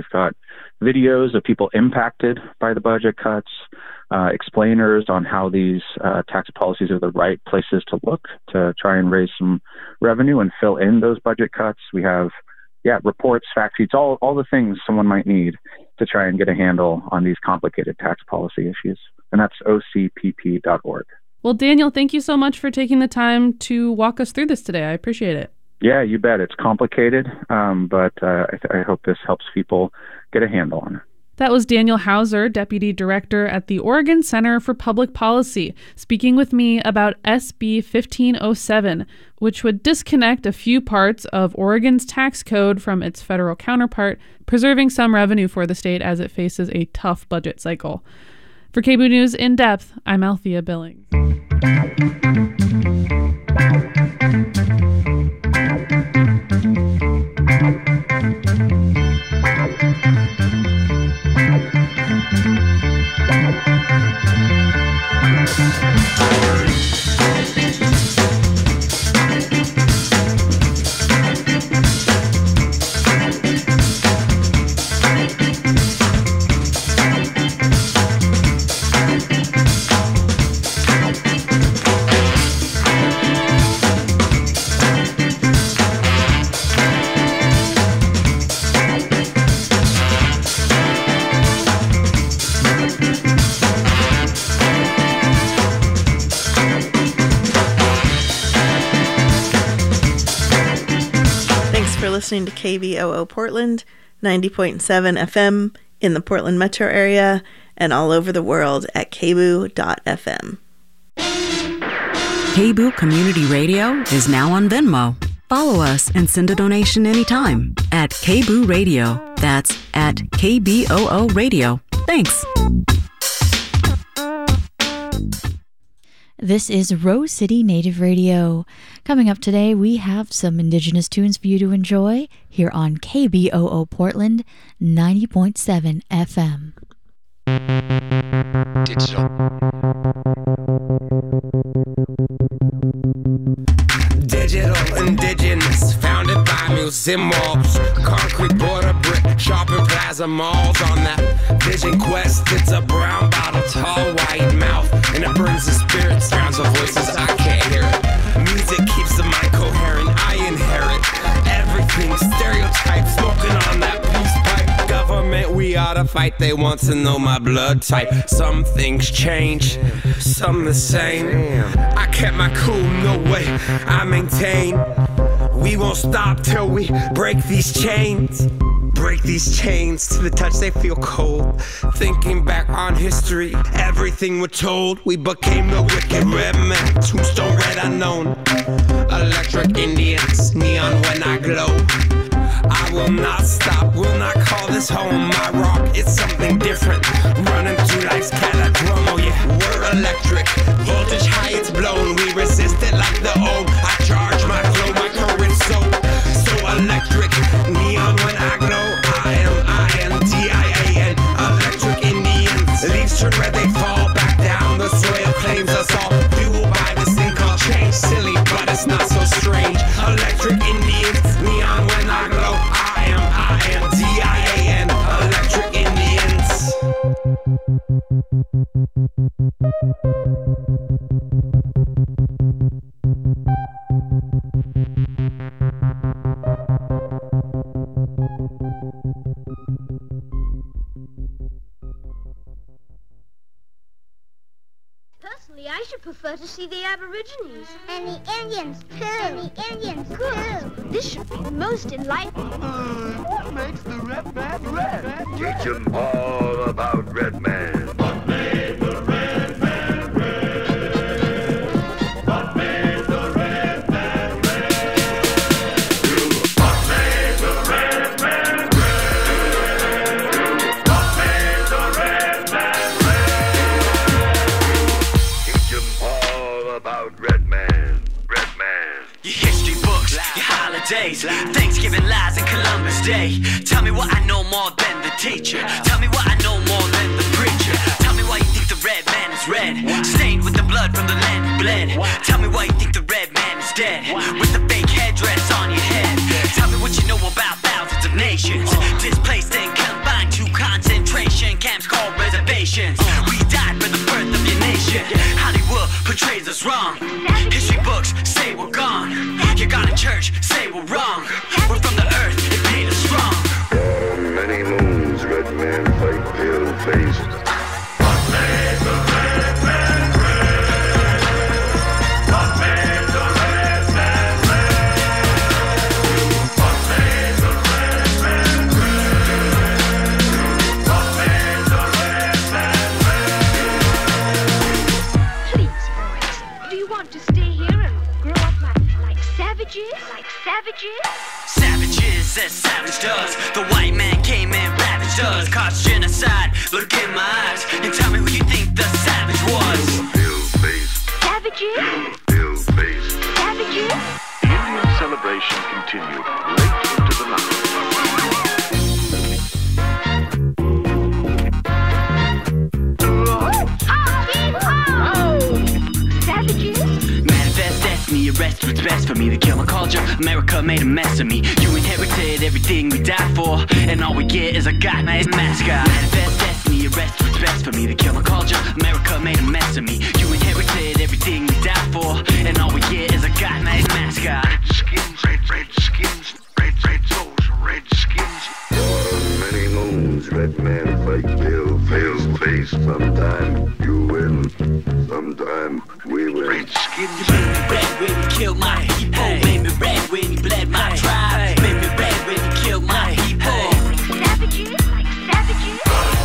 got videos of people impacted by the budget cuts, explainers on how these tax policies are the right places to look to try and raise some revenue and fill in those budget cuts. We have, reports, fact sheets, all the things someone might need to try and get a handle on these complicated tax policy issues. And that's ocpp.org. Well, Daniel, thank you so much for taking the time to walk us through this today. I appreciate it. Yeah, you bet. It's complicated, but I hope this helps people get a handle on it. That was Daniel Hauser, Deputy Director at the Oregon Center for Public Policy, speaking with me about SB 1507, which would disconnect a few parts of Oregon's tax code from its federal counterpart, preserving some revenue for the state as it faces a tough budget cycle. For KBOO News In Depth, I'm Althea Billings. Listening to KBOO Portland, 90.7 FM in the Portland metro area and all over the world at kboo.fm. KBOO Community Radio is now on Venmo. Follow us and send a donation anytime at KBOO Radio. That's at KBOO Radio. Thanks. This is Rose City Native Radio. Coming up today, we have some Indigenous tunes for you to enjoy here on KBOO Portland, 90.7 FM. Digital. Digital Indigenous, founded by museum walls, concrete border brick, shopping plaza malls. On that vision quest, it's a brown bottle, tall white mouth, and it brings the spirits, sounds of voices I can't hear it. Music keeps the mind coherent, I inherit everything, stereotypes, smoking on that peace pipe. Government, we ought to fight, they want to know my blood type. Some things change, some the same. I kept my cool, no way, I maintain. We won't stop till we break these chains. Break these chains to the touch, they feel cold. Thinking back on history, everything we're told. We became the wicked red men, tombstone red unknown. Electric Indians, neon when I glow. I will not stop, will not call this home. My rock, it's something different. Running through life's calodrome, oh yeah, we're electric. Voltage high, it's blown, we resist it like the ohm. I charge my flow, my current so electric. Neon when I glow, I-am-D-I-A-N. Electric Indians, leaves turn red, they fall back down. The soil claims us all, fueled by this thing called change. Silly, but it's not so strange. Electric Indians, neon when I glow, I-am-D-I-A-N. Electric Indians. Personally, I should prefer to see the Aborigines. And the Indians, too. And the Indians, too. This should be most enlightening. What makes the red man red? Teach them all about Red Man. What made the red man red? What made the red man red? What made the red man red? What made the red man red? Teach them all about Red Man. Red Man. Your history books, your holidays, Thanksgiving lies and Columbus Day. Tell me what I know more than the teacher. Tell me what I know more than the preacher. Tell me why you think the red man is red, stained with the blood from the land he bled. Tell me why you think the red man is dead, with the fake headdress on your head. Tell me what you know about thousands of nations displaced and come Hollywood portrays us wrong. History books say we're gone. You got a church, say we're wrong. We're from the earth, it made us strong. Many moons, red man fight pale-faced. What made the red man red? What made the red man red? What made the red man red? What made the red man red? Please, boys, do you want to stay here and grow up like savages? Like savages? Savages as savage does. The white man came and ravaged us. Caused genocide. Look in my eyes and tell me who you think the savage was. Pale-faced, Savages? pale-faced. Savages? Indian celebration continued late into the night. Savages? Manifest destiny, arrest what's best for me. To kill my culture, America made a mess of me. You inherited everything we died for, and all we get is a god-nice mascot. Manifest destiny, arrest what's best for me. To kill my culture, America made a mess of me. You inherited everything we died for, and all we get is a god-nice mascot. Red skins, red souls, red skins. Many moons, red man fight pale-faced. Sometime you win, sometime we win. Red skins. You made me red when you killed my people. Made me red when you bled my tribe. Made me red when you killed my people. Savages? Like savages?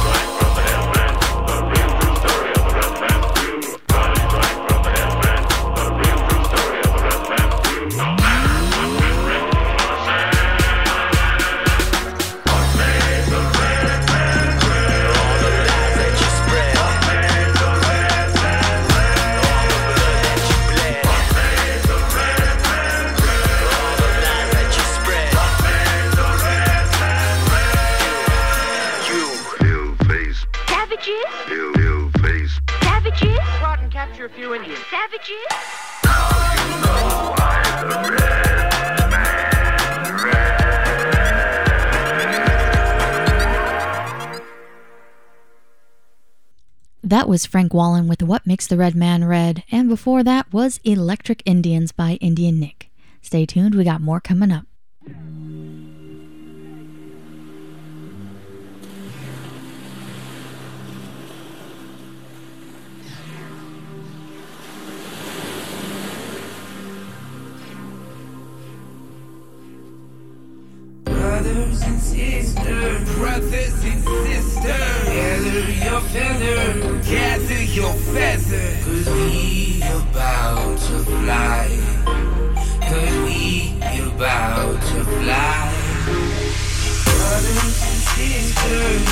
Pale-faced. Savages? Go out and capture a few Indians. Savages? That was Frank Wallen with What Makes the Red Man Red, and before that was Electric Indians by Indian Nick. Stay tuned, we got more coming up. Brothers and sisters, gather your feather, gather your feather. 'Cause we about to fly, 'cause we about to fly. Brothers and sisters,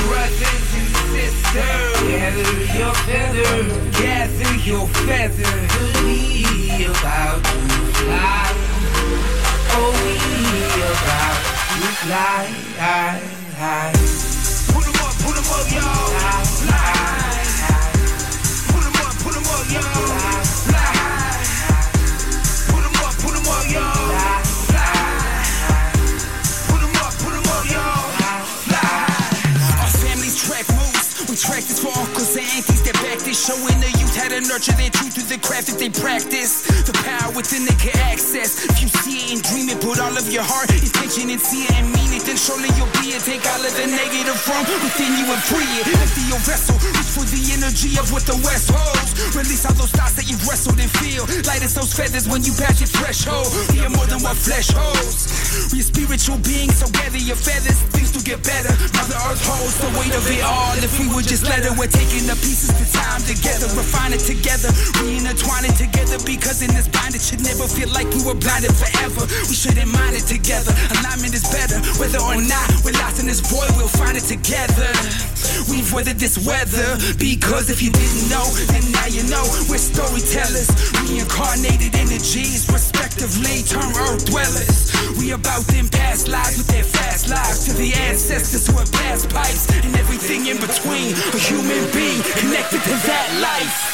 gather your feather, gather your feather. 'Cause we about to fly, oh we about to fly, high. Put 'em up, y'all. Fly. Put 'em up, y'all. Fly. Put 'em up, y'all. Fly. Put 'em up, y'all. Fly. Our family's track moves. We track this for uncles and aunties that back this, showing the youth how to nurture their truth through the craft that they practice. The power within they can access. If you see it and dream it, put all of your heart, intention, and see it and mean it, then surely you'll be it. Take all of the negative from within you and free it. Empty your vessel, reach for the energy of what the West holds. Release all those thoughts that you've wrestled and feel. Light as those feathers when you pass your threshold. We are more than what flesh holds. We're spiritual beings, so gather your feathers. Things to get better. Mother Earth holds the weight of it all. If we would just let her, we're taking the pieces to time together, refine it together, re-intertwine it together. Because in this bind, it should never feel like we were blinded forever. We shouldn't mind it together. Alignment is better, whether or not we're lost in this void, we'll find it together. We've weathered this weather, because if you didn't know, then now you know. We're storytellers, reincarnated energies, respectively term earth dwellers. We about them past lives with their fast lives, to the ancestors who have blast pipes and everything in between. A human being connected to that life.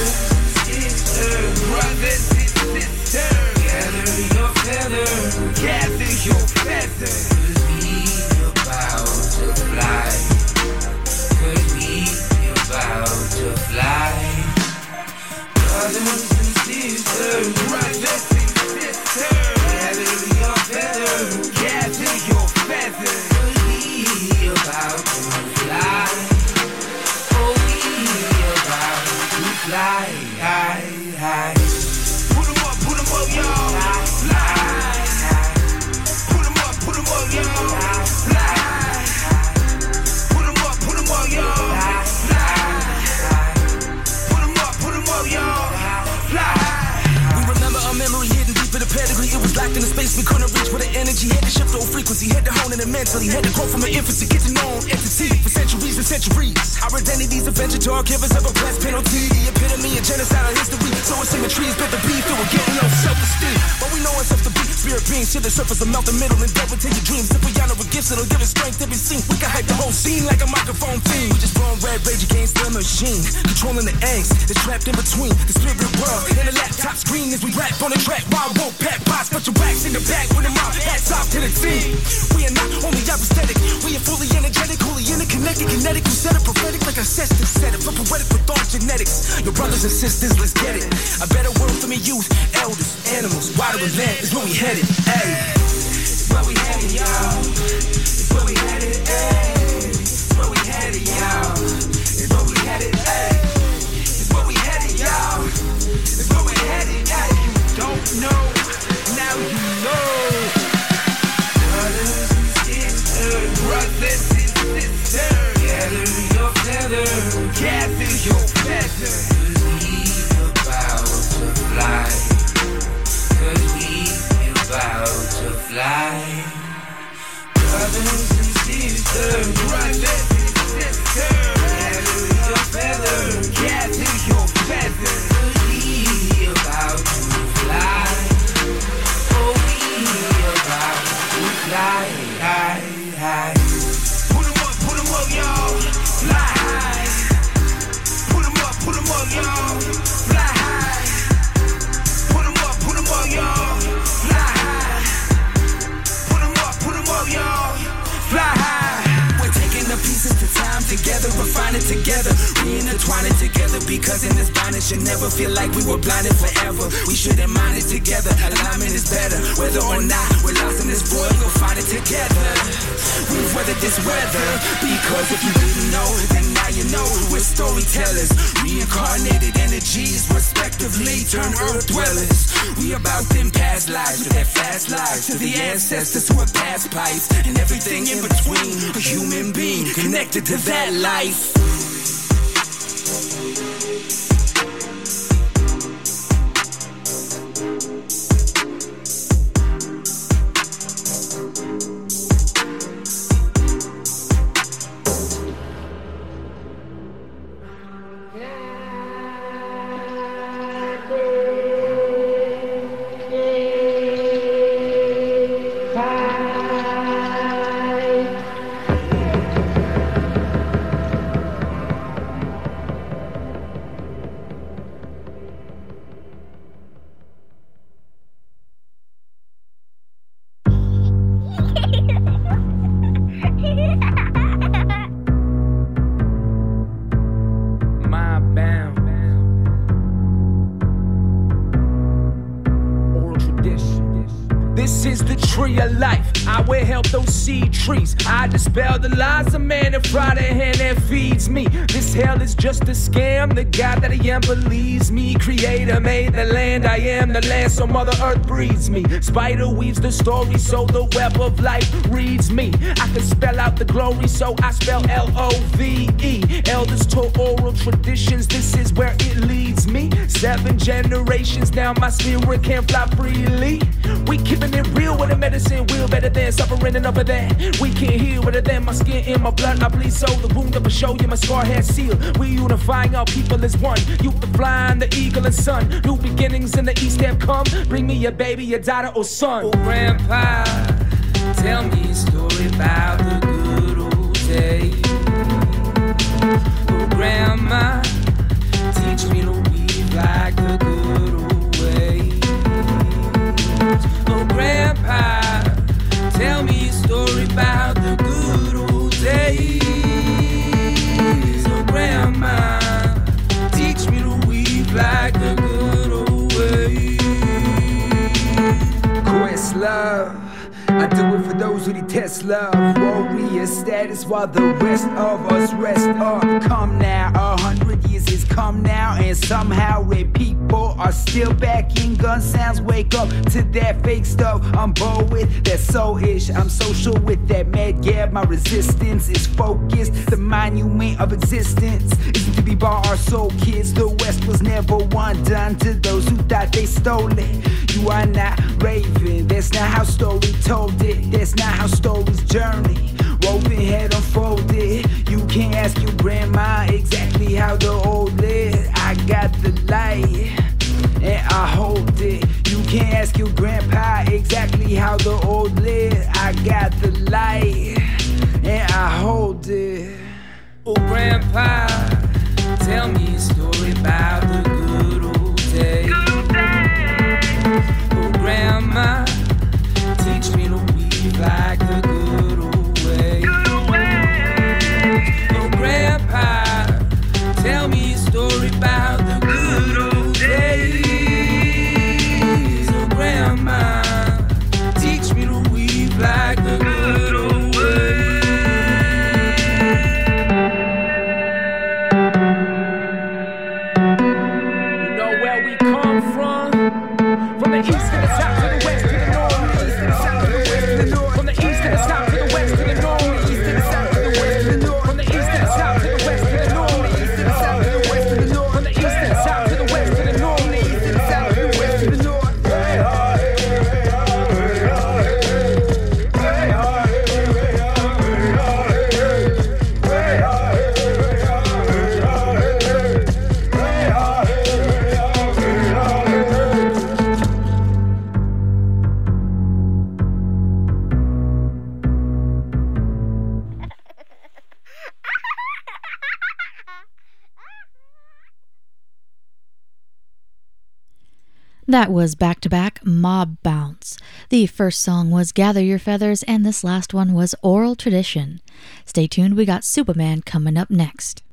Brothers and sisters, gather your feather, gather your feather. 'Cause we about to fly, 'cause we about to fly. frequency, had to hone in it mentally, had to grow from an infancy, get to known entity for centuries and centuries. Our identities, adventure talk, givers of a blessed penalty, the epitome of genocidal history. So it's symmetry, it's built to be filled with getting low self-esteem. But we know ourselves to be spirit beings, to the surface of melt the middle and delve into your dreams. If we honor with gifts, it'll give us strength to be seen. We can hype the whole scene like a microphone theme. We just blowing red rage against the machine, controlling the angst that's trapped in between the spirit world and the laptop screen as we rap on the track. While won't pack box, but your wax in the back with them out. Hats off to the team. We are not only aesthetic, we are fully energetic, wholly interconnected, kinetic. You said it prophetic like ancestors said it, but poetic with our genetics. Your brothers and sisters, let's get it. A better world for me, youth, elders, animals, water and land is where we headed. Ayy, it's where we headed, y'all. It's where we headed, ayy. It's where we headed, y'all. It's where we headed, ayy. It's where we headed, y'all. It's where we headed, ayy. You don't know, now you know. Brothers and sisters, brothers and sisters, gather your feathers, gather your feathers. 'Cause we about to fly. 'Cause we about to fly. Brothers and sisters, brothers and sisters, gather your feathers, gather your feathers. 'Cause we about to fly. Oh, we about to fly high, high. Put 'em up, y'all. Fly high. Put 'em up, y'all. Fly high. Put 'em up, y'all. Fly high. Put 'em up, y'all. Fly high. We're taking the pieces to time together, refine it together, re-intertwine it together. Because in this blindness, you never feel like we were blinded forever. We shouldn't mind it together. Alignment is better. Whether or not we're lost in this void, we'll find it together. We've weathered this weather. Because if you didn't know, then now you know. We're storytellers, reincarnated energies, respectively turn earth dwellers. We about them past lives, to their fast lives, to the ancestors who have passed pipes, and everything in between. A human being connected to that life. Trees. I dispel the lies of man and fry the hand that feeds me. This hell is just a scam. The God that I am believes me. Creator made the land. I am the land, so Mother Earth breeds me. Spider weaves the story, so the web of life reads me. I can spell out the glory, so I spell L-O-V-E. Elders to oral traditions, this is where it leads me. 7 generations now, my spirit can fly freely. We keeping it real with a medicine wheel, better than suffering and over that. We can't heal better than my skin in my blood. I bleed so the wound of a show you my scar has sealed. We unifying our people as one. Youth the flying, the eagle and sun. New beginnings in the east have come. Bring me a baby, a daughter or son. Oh, grandpa, tell me a story about the good old days. Oh, grandma, teach me to be like the good old ways. Oh, grandpa, tell me a story about the good old days. Oh, grandma, teach me to weave like the good old ways. Quest love, I do it for those who detest love. Warrior status. status while the rest of us rest up. Come now, 100 years is come now, and somehow red people are still backing gun sounds. Wake up to that fake stuff. I'm bold with that soul-ish. I'm social with that mad gab. My resistance is focused. The monument of existence isn't to be bought. Our soul kids. The West was never one done to those who thought they stole it. You are not raving. That's not how story told it. That's not how stories journey. Woven head unfolded. You can't ask your grandma exactly how the old lived. I got the light and I hold it. You can't ask your grandpa exactly how the old lived. I got the light and I hold it. Oh, grandpa, tell me a story about the good old days. Oh, grandma, teach me to weave like the good old way. Oh, grandpa, tell me a story about the good old days. Oh, grandma, teach me to weave like the good old way. You know where we come from the east to the south to the west to the north, east to the south to the west to the north, from the east to the south to the west to the north, east to the south to the west to the north, from the east to the south to the west to the north, east to the south to the west to the north, from the east to the south to the west to the north, east to the south to the west to the north. That was back-to-back Mob Bounce. The first song was Gather Your Feathers, and this last one was Oral Tradition. Stay tuned, we got Superman coming up next.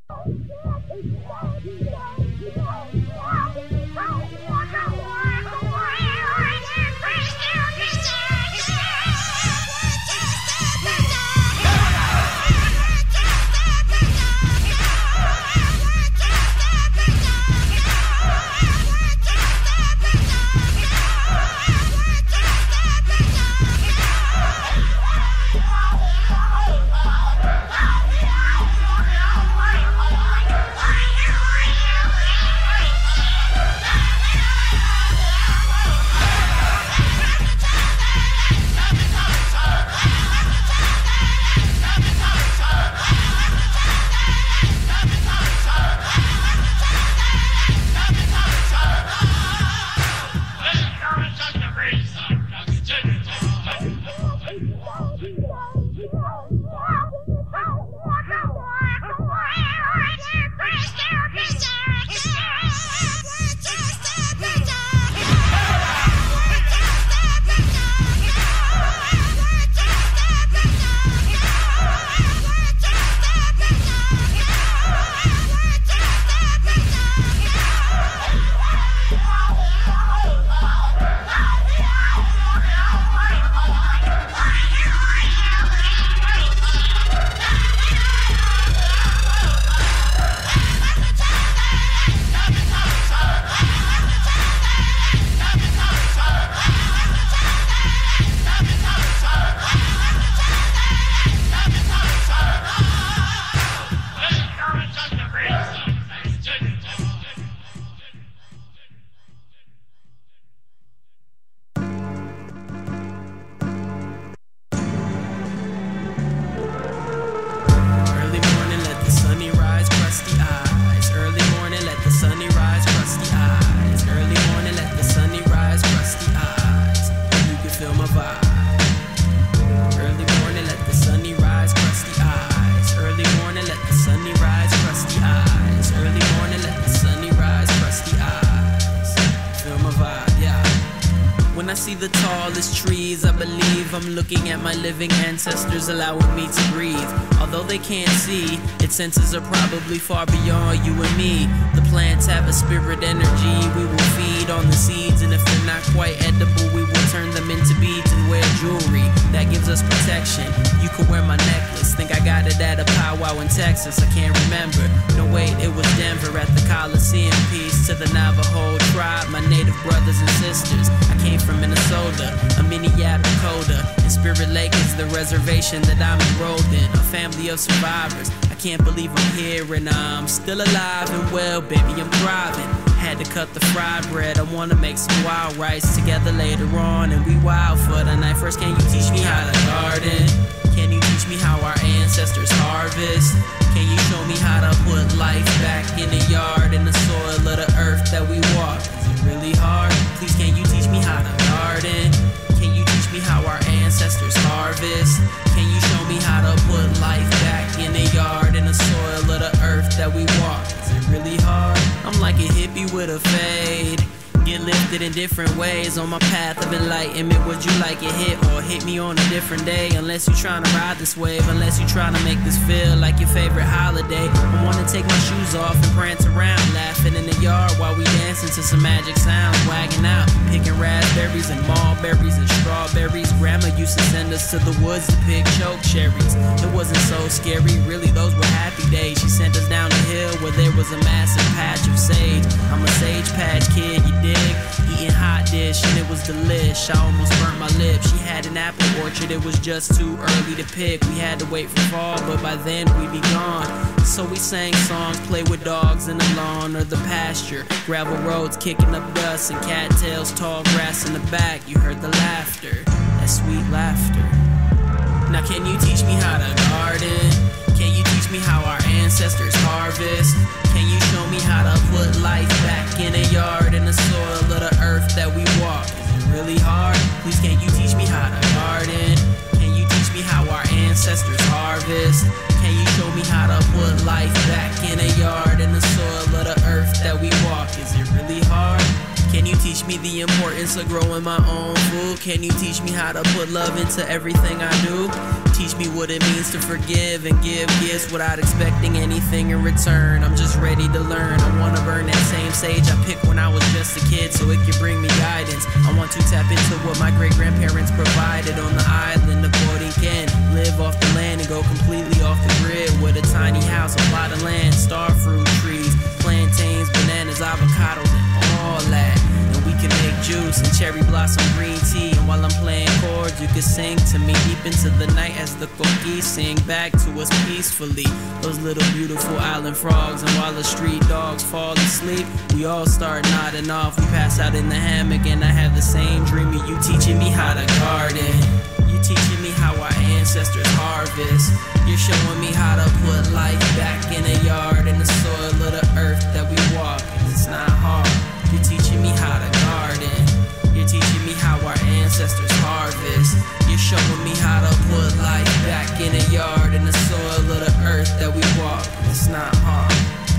Yeah. the tallest trees. I believe I'm looking at my living ancestors, allowing me to breathe. Although they can't see, its senses are probably far beyond you and me. The plants have a spirit energy. We will feed on the seeds, and if they're not quite edible, we will turn them into beads and wear jewelry that gives us protection. You could wear my necklace. Think I got it at a powwow in Texas. I can't remember. No, wait, it was Denver at the Coliseum. Peace to the Navajo tribe, my native brothers and sisters. I came from Minnesota, a Minneapolis Dakota, and Spirit Lake is the reservation that I'm enrolled in. A family of survivors. I can't believe I'm here and I'm still alive and well, baby, I'm thriving. Had to cut the fried bread. I wanna make some wild rice together later on, and we wild for the night. First, can you teach me how to garden? Can you teach me how our ancestors harvest? Can you show me how to put life back in the yard, in the soil of the earth that we walk? Is it really hard? Please, can you teach me how to garden? Can you teach me how our ancestors harvest? Can you show me how to put life back in the yard, in the soil of the earth that we walk? Is it really hard? I'm like a hippie with a fade. Get lifted in different ways on my path of enlightenment. Would you like it hit or hit me on a different day? Unless you trying to ride this wave, unless you trying to make this feel like your favorite holiday. I wanna take my shoes off and prance around, laughing in the yard while we dancing to some magic sounds, wagging out, picking raspberries and mulberries and strawberries. Grandma used to send us to the woods to pick choke cherries. It wasn't so scary, really, those were happy days. She sent us down the hill where there was a massive patch of sage. I'm a Sage Patch Kid, you dig? Eating hot dish and it was delish. I almost burnt my lips. She had an apple orchard, it was just too early to pick. We had to wait for fall, but by then we'd be gone. So we sang songs, play with dogs in the lawn or the pasture. Gravel roads kicking up dust and cattails, tall grass in the back. You heard the laughter, that sweet laughter. Now can you teach me how to garden? Can you teach me how our ancestors harvest? Can you show me how to put life back in a yard, in the soil of the earth that we walk? Is it really hard? Please, can you teach me how to garden? Can you teach me how our ancestors harvest? Can you show me how to put life back in a yard, in the soil of the earth that we walk? Is it really hard? Can you teach me the importance of growing my own food? Can you teach me how to put love into everything I do? Teach me what it means to forgive and give gifts without expecting anything in return. I'm just ready to learn. I wanna burn that same sage I picked when I was just a kid so it can bring me guidance. I want to tap into what my great-grandparents provided on the island of Borinquen. Live off the land and go completely off the grid with a tiny house, a plot of land, starfruit trees, plantains, bananas, avocados, and all that. And we can make juice and cherry blossom green tea. And while I'm playing chords, you can sing to me deep into the night as the coquis sing back to us peacefully. Those little beautiful island frogs. And while the street dogs fall asleep, we all start nodding off. We pass out in the hammock and I have the same dream of you teaching me how to garden. You teaching me how our ancestors harvest. You're showing me how to put life back in a yard, in the soil of the earth that we walk. And it's not hard. You're teaching me how to garden. You're teaching me how our ancestors harvest. You're showing me how to put life back in a yard, in the soil of the earth that we walk. It's not hard.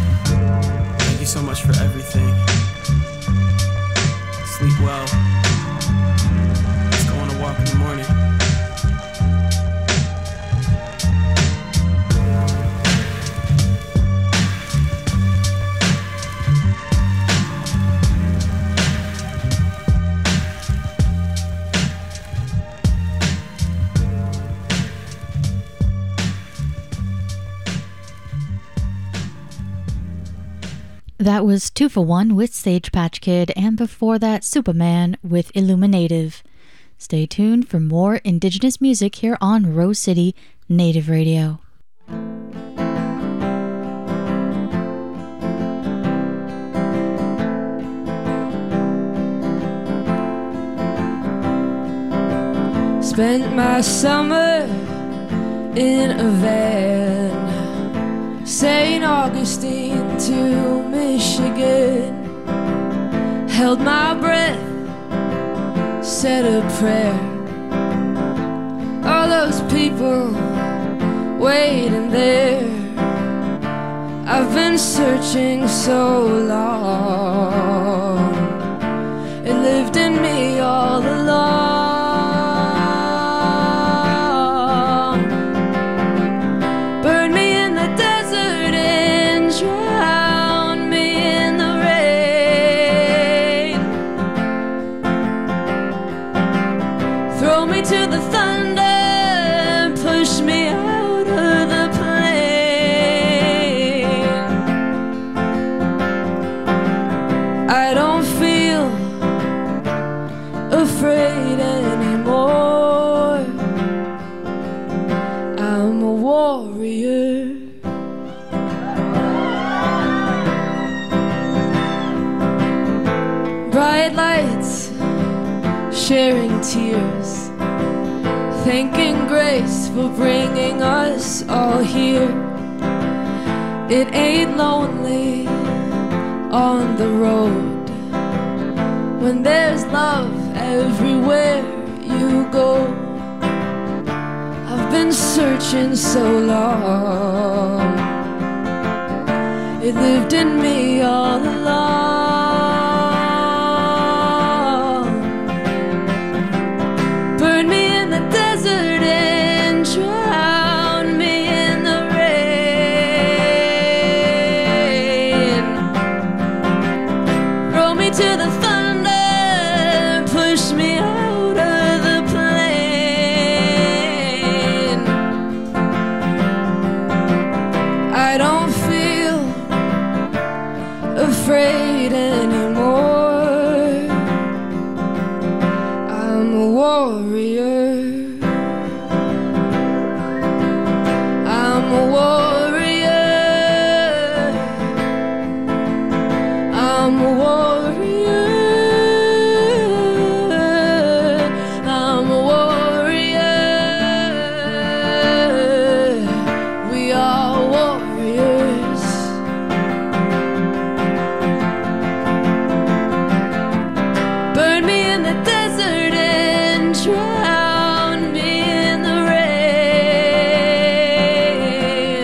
Thank you so much for everything. Sleep well. Let's go on a walk in the morning. That was 2 for 1 with Sage Patch Kid, and before that, Superman with Illuminative. Stay tuned for more Indigenous music here on Rose City Native Radio. Spent my summer in a van, St. Augustine to Michigan. Held my breath, said a prayer. All those people waiting there. I've been searching so long. It lived in me all along. sharing tears, thanking grace for bringing us all here. It ain't lonely on the road when there's love everywhere you go. I've been searching so long, it lived in me all along. Burn me in the desert and drown me in the rain. Throw me to the thunder, push me out of the plane. I don't feel afraid anymore. I'm a warrior. I'm a warrior. I'm a warrior. I'm a warrior. We are warriors. Burn me in the desert and drown me in the rain.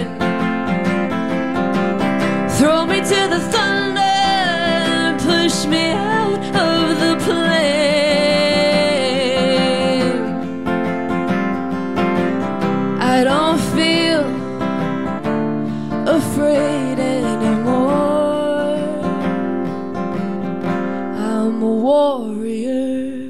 Throw me to the thunder, push me out of the plane. I don't feel afraid anymore. I'm a warrior.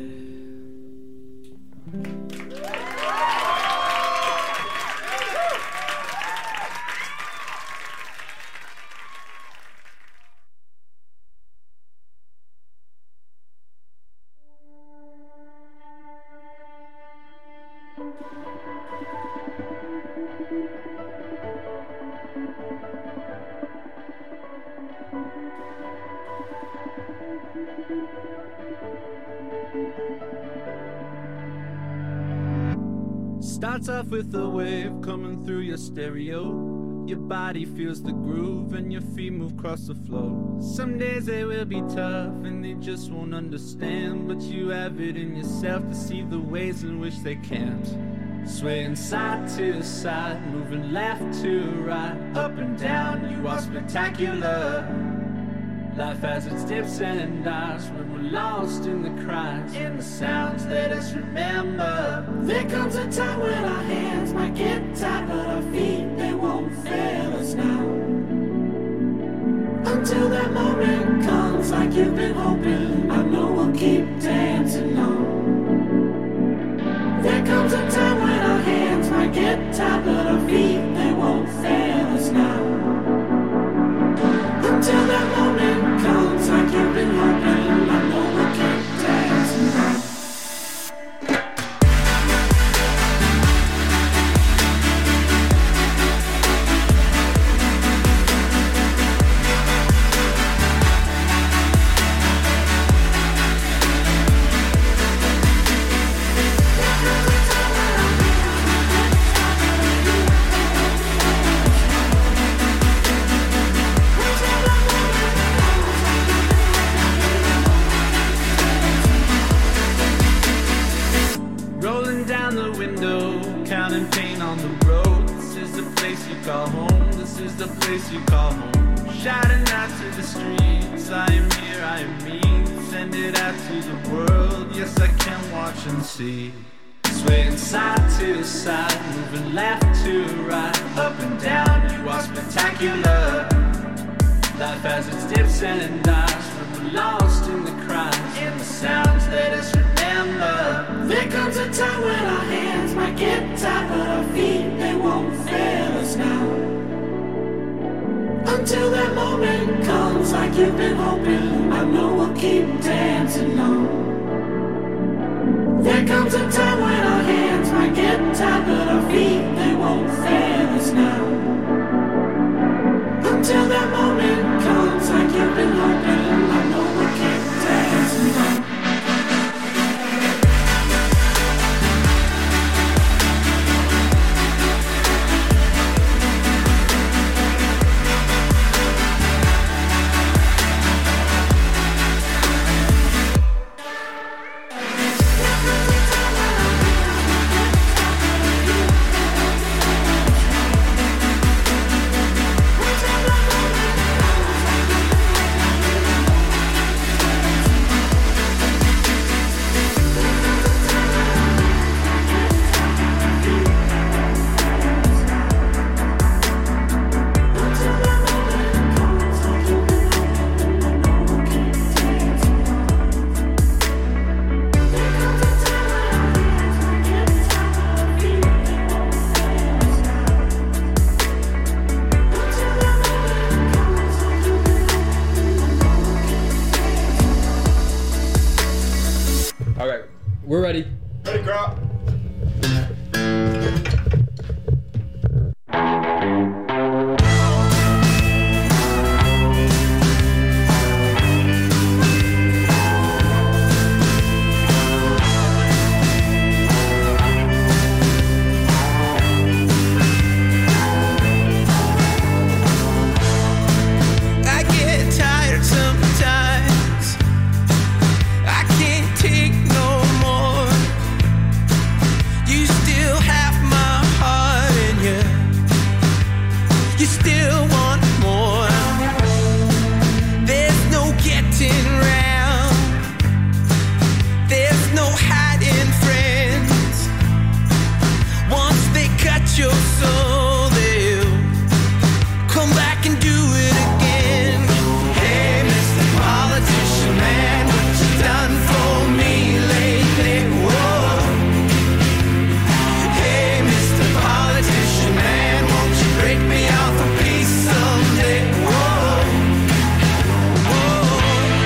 Starts off with a wave coming through your stereo. Your body feels the groove and your feet move across the floor. Some days they will be tough and they just won't understand, but you have it in yourself to see the ways in which they can't. Swaying side to side, moving left to right, up and down, you are spectacular. Life has its dips and dives when we're lost in the cries, in the sounds let us remember. There comes a time when our hands might get tied, but our feet, they won't fail us now. Until that moment comes like you've been hoping, I know we'll keep dancing on. There comes a time when our hands might get tied, but our feet, they won't fail us now. Until that moment comes like you've been hoping, I know we'll keep dancing on. Rolling down the window, counting pain on the road. This is the place you call home, this is the place you call home. Shouting out to the streets, I am here, I am me. Send it out to the world, yes I can watch and see. Swaying side to side, moving left to right, up and down, you are spectacular. Life has its dips and dives when we're lost in the cries, in the sounds let us remember. There comes a time when our hands might get tied, but our feet, they won't fail us now. Until that moment comes like you've been hoping, I know we'll keep dancing on. There comes a time when our hands might get tied, but our feet, they won't fail us now. Until that moment comes like you've been hoping, I know we'll keep dancing on. We're ready. Ready, crop. I get tired sometimes. I can't take no more. You still have my heart in you. You still want more. There's no getting round. There's no hiding friends. Once they cut your soul, they'll come back and do it again. Hey, Mr. Politician Man, what you done for me lately? Whoa. Hey, Mr. Politician Man, won't you break me off a piece someday? Whoa. Whoa.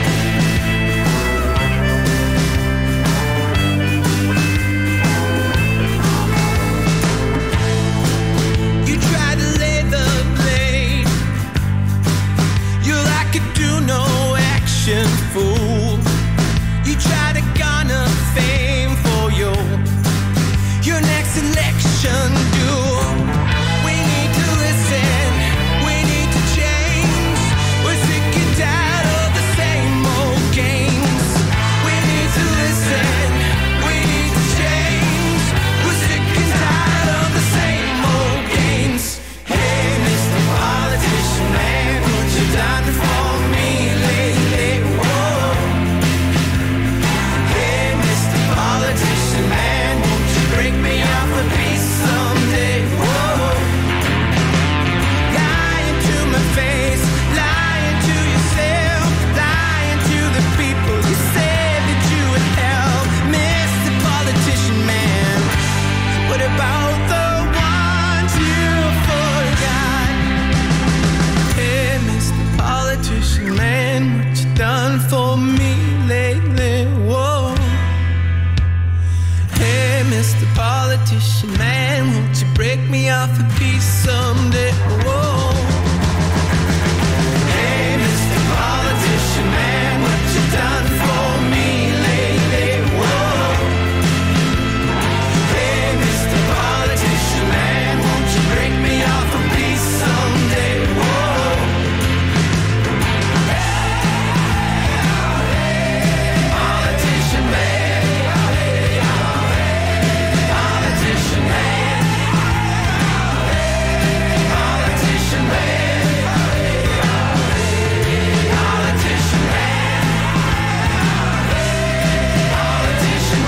You try to lay the blame. You're like a do no action fool. You try to garner fame for your next election duel. We need to listen. We need to change. We're sick and tired of the same old games. We need to listen. We need to change. We're sick and tired of the same old games. Hey, Mr. Politician Man, what you done for me lately? Whoa. Hey, Mr. Politician Man, won't you break me off a piece someday? Whoa. Lying to my face, lying to yourself, lying to the people you said that you would help. Mr. Politician Man, what about the ones you forgot? Hey, Mr. Politician Man, what you done for me lately? Whoa. Hey, Mr. Politician Man, won't you break me off a piece someday? Whoa. Hey, Mr. Politician Man, what you done for me lately? Whoa. Hey, Mr. Politician Man, won't you break me off a piece someday? Whoa. Politician Man. Politician Man. Politician Man. Politician Man. Politician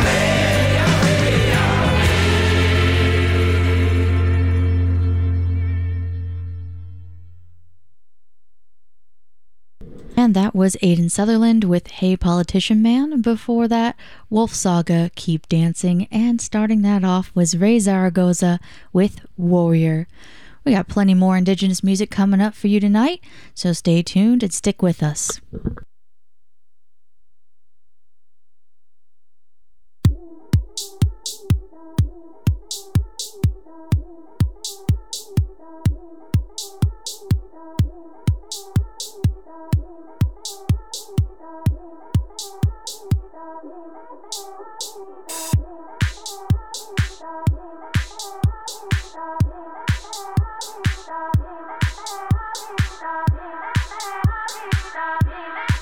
And that was Aiden Sutherland with Hey Politician Man. Before that, Wolf Saga, Keep Dancing. And starting that off was Ray Zaragoza with Warrior. We got plenty more Indigenous music coming up for you tonight, so stay tuned and stick with us. Stop.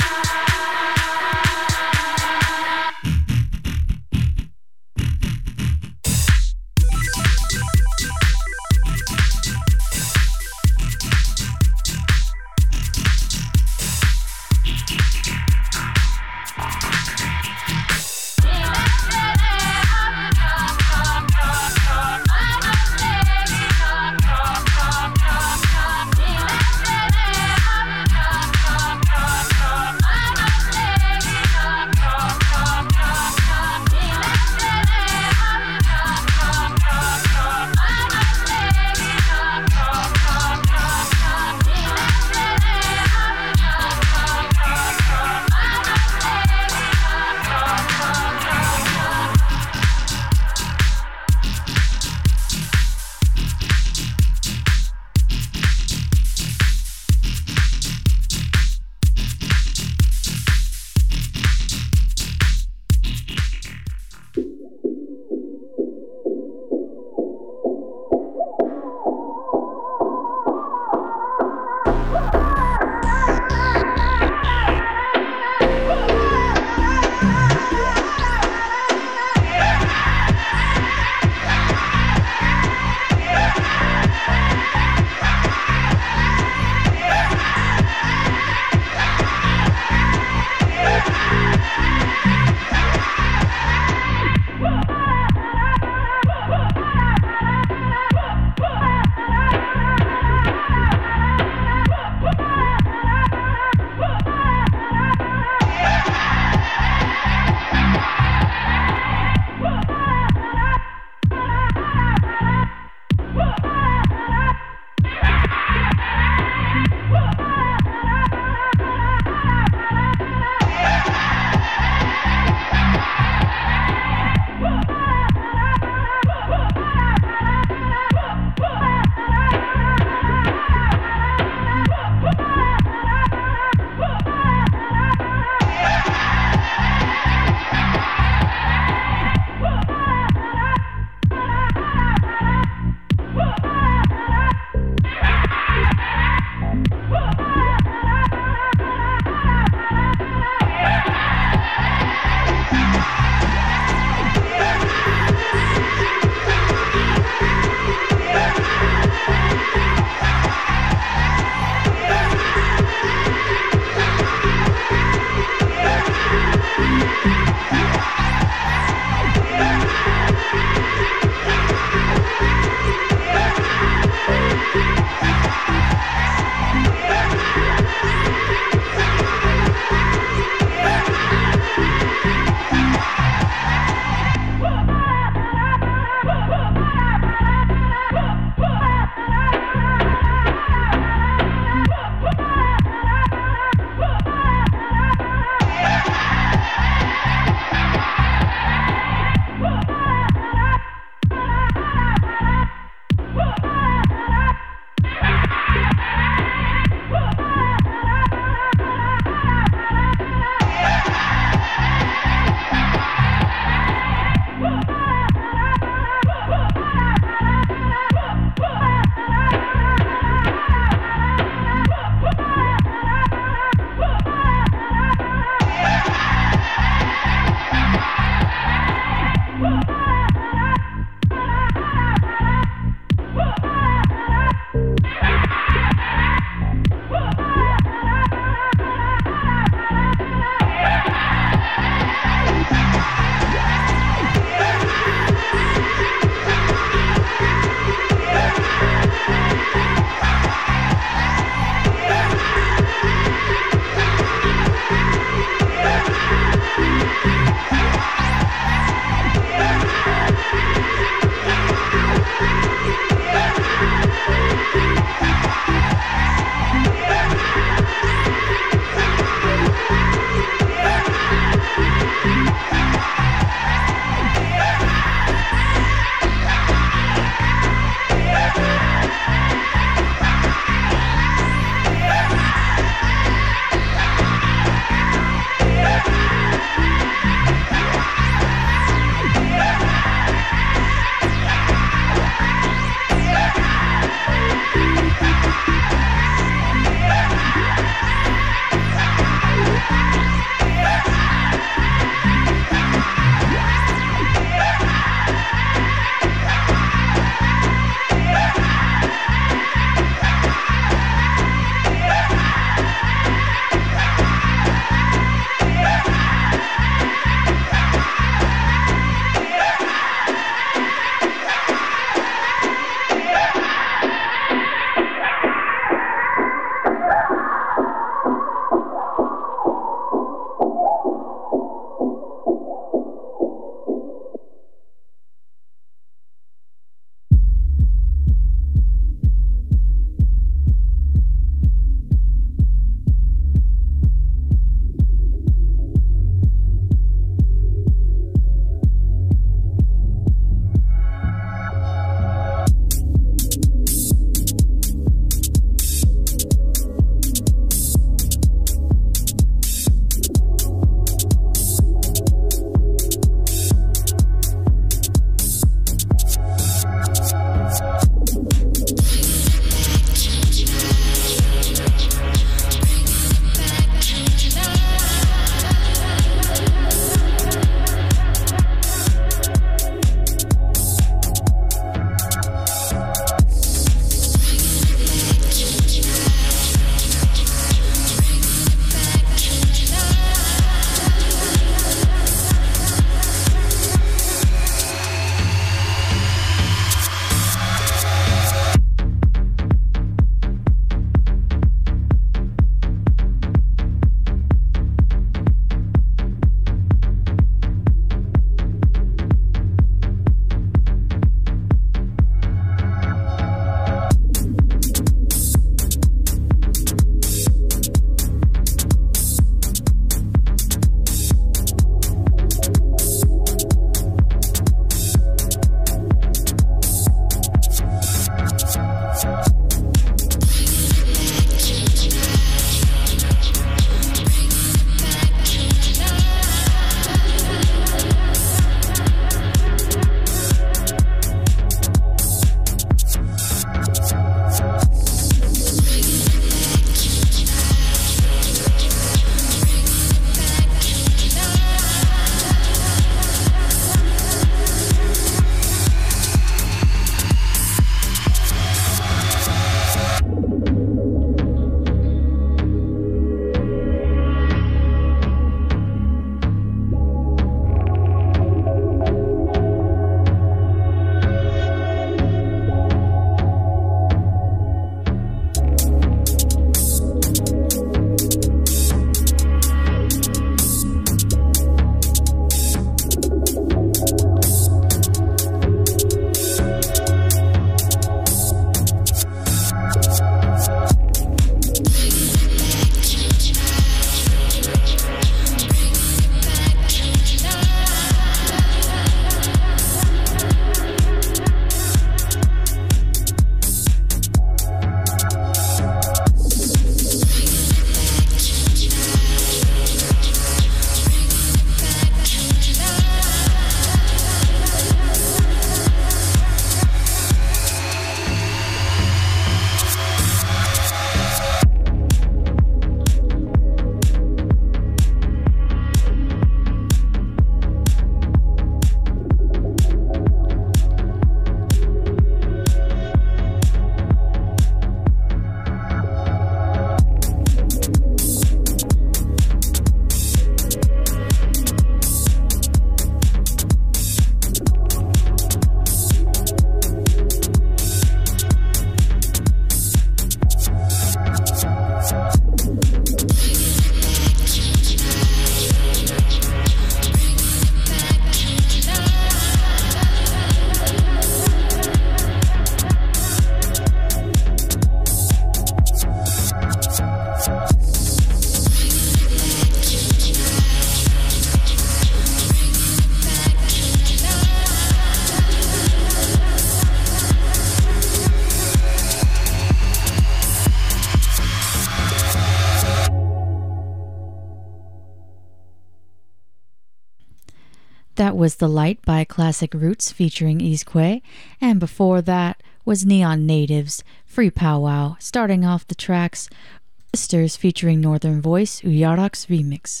was The Light by Classic Roots featuring Izquay, and before that was Neon Natives, Free Powwow, starting off the tracks Sisters featuring Northern Voice, Uyarak's remix.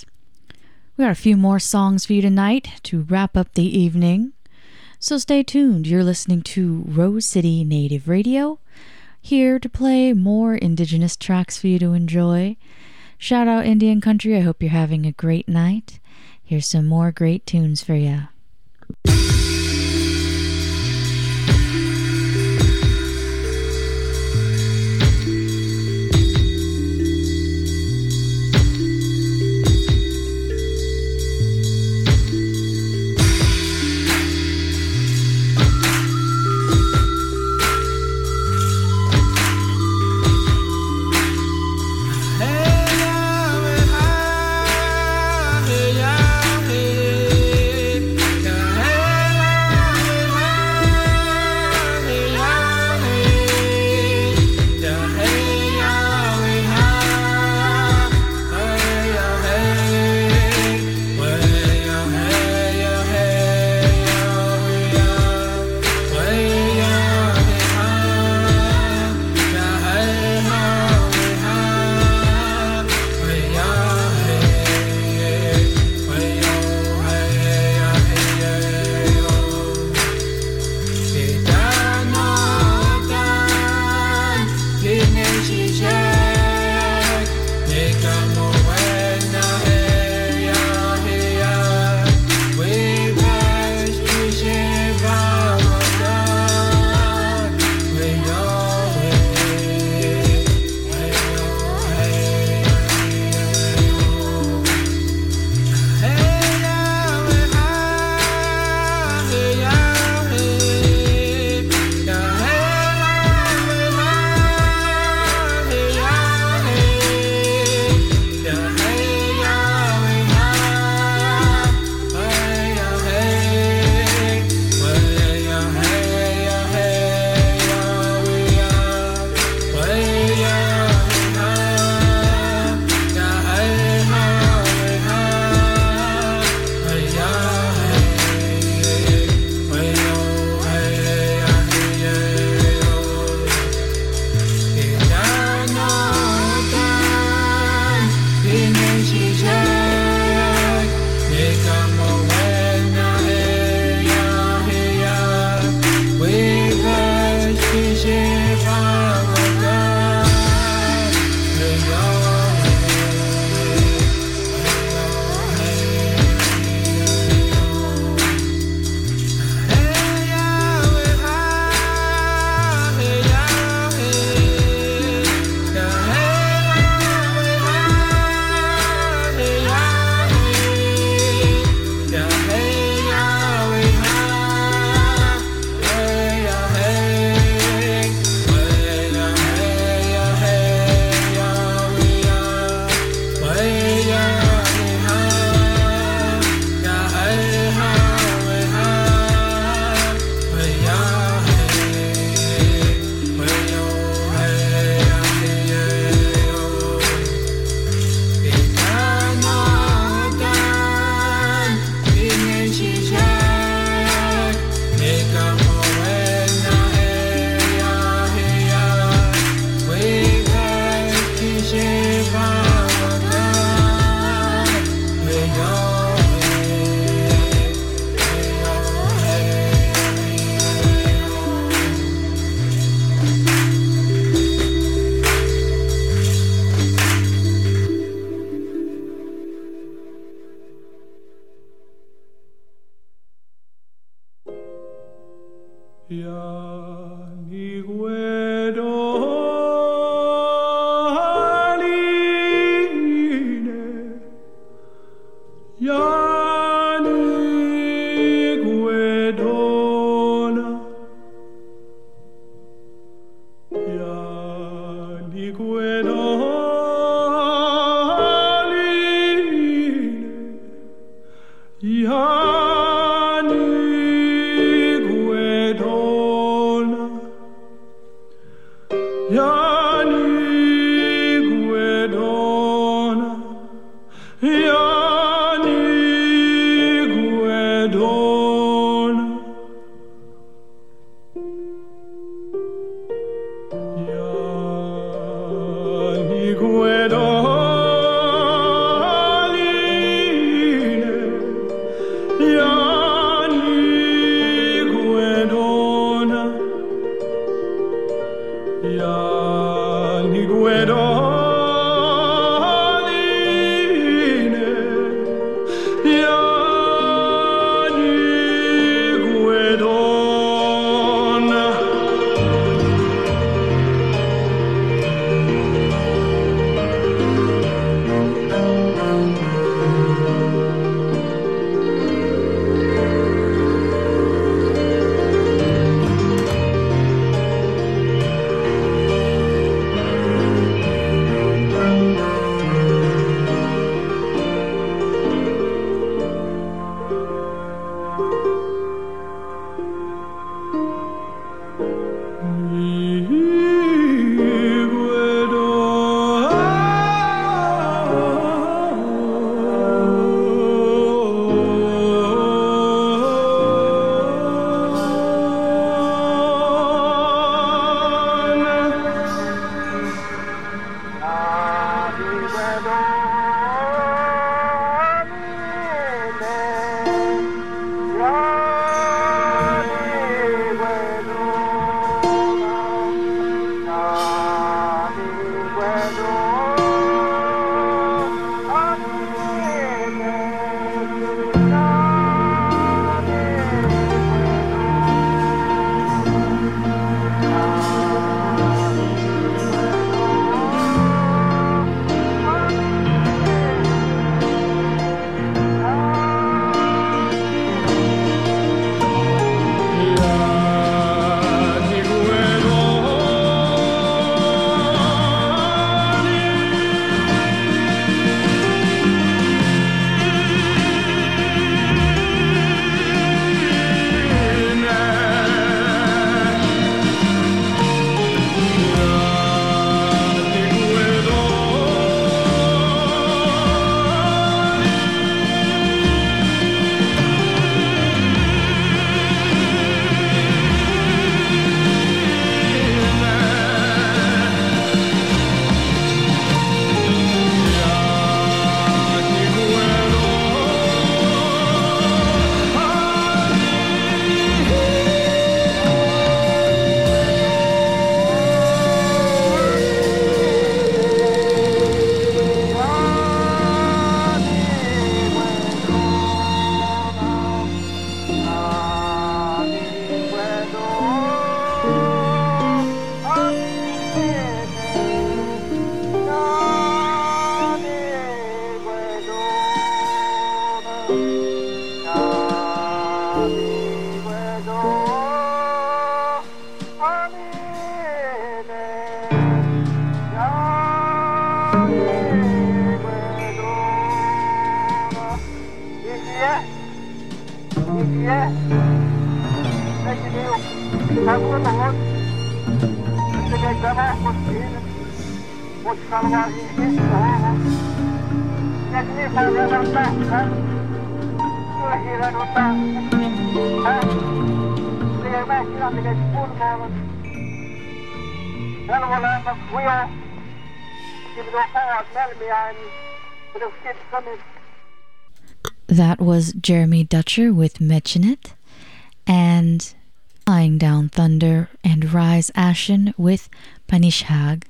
We got a few more songs for you tonight to wrap up the evening, so stay tuned. You're listening to Rose City Native Radio, here to play more indigenous tracks for you to enjoy. Shout out Indian Country, I hope you're having a great night. Here's some more great tunes for you. Yani Guedo That was Jeremy Dutcher with Metchnit, and Flying Down Thunder and Rise Ashen with Panishag.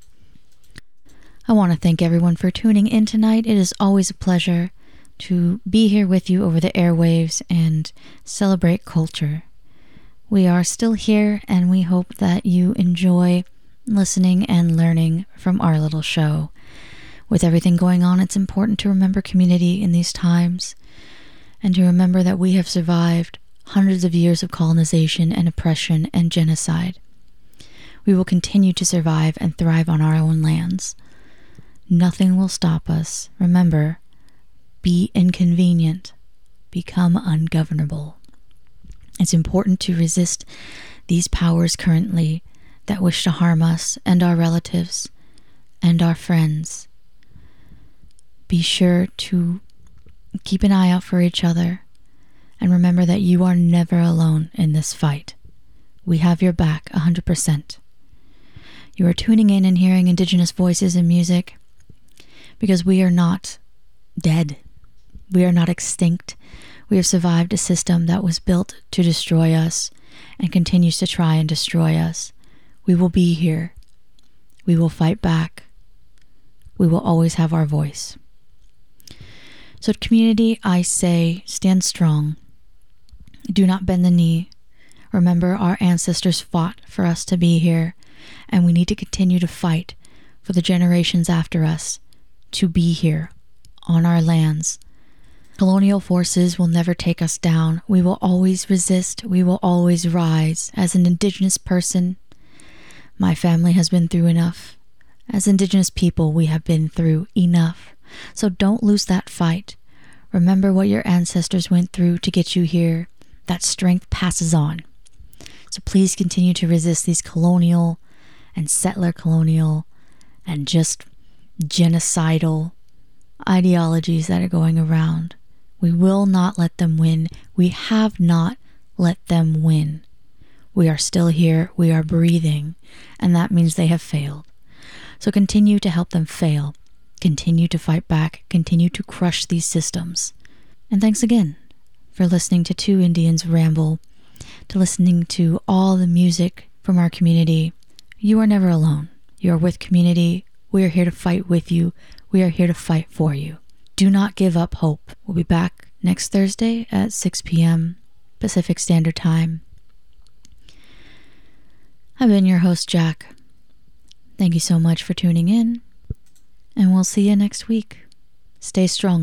I want to thank everyone for tuning in tonight. It is always a pleasure to be here with you over the airwaves and celebrate culture. We are still here, and we hope that you enjoy listening and learning from our little show. With everything going on, it's important to remember community in these times, and to remember that we have survived hundreds of years of colonization and oppression and genocide. We will continue to survive and thrive on our own lands. Nothing will stop us. Remember, be inconvenient, become ungovernable. It's important to resist these powers currently that wish to harm us and our relatives and our friends. Be sure to keep an eye out for each other, and remember that you are never alone in this fight. We have your back 100%. You are tuning in and hearing Indigenous voices and music because we are not dead. We are not extinct. We have survived a system that was built to destroy us and continues to try and destroy us. We will be here. We will fight back. We will always have our voice. So, community, I say, stand strong. Do not bend the knee. Remember, our ancestors fought for us to be here, and we need to continue to fight for the generations after us to be here on our lands. Colonial forces will never take us down. We will always resist. We will always rise. As an Indigenous person, my family has been through enough. As Indigenous people, we have been through enough. So don't lose that fight. Remember what your ancestors went through to get you here. That strength passes on. So please continue to resist these colonial and settler colonial and just genocidal ideologies that are going around. We will not let them win. We have not let them win. We are still here. We are breathing. And that means they have failed. So continue to help them fail. Continue to fight back. Continue to crush these systems. And thanks again for listening to Two Indians Ramble, to listening to all the music from our community. You are never alone. You are with community. We are here to fight with you. We are here to fight for you. Do not give up hope. We'll be back next Thursday at 6 p.m. Pacific Standard Time. I've been your host, Jack. Thank you so much for tuning in, and we'll see you next week. Stay strong.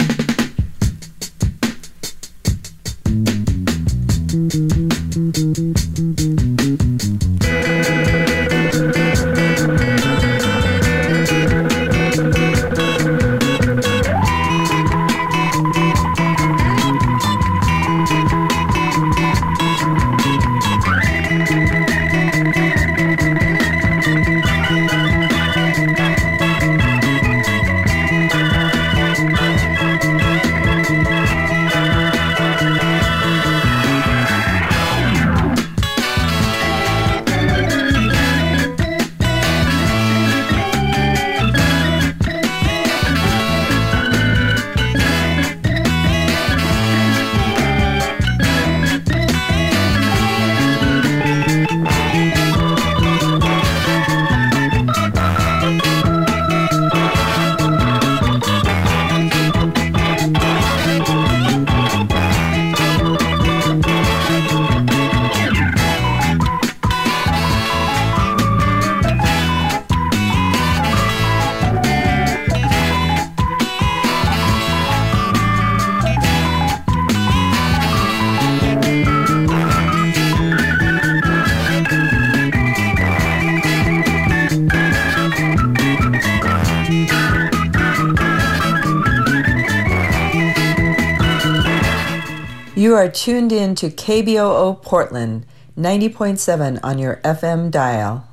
You are tuned in to KBOO Portland, 90.7 on your FM dial.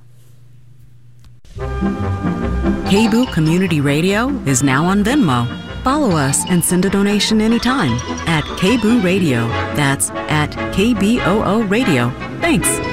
KBOO Community Radio is now on Venmo. Follow us and send a donation anytime at KBOO Radio. That's at KBOO Radio. Thanks.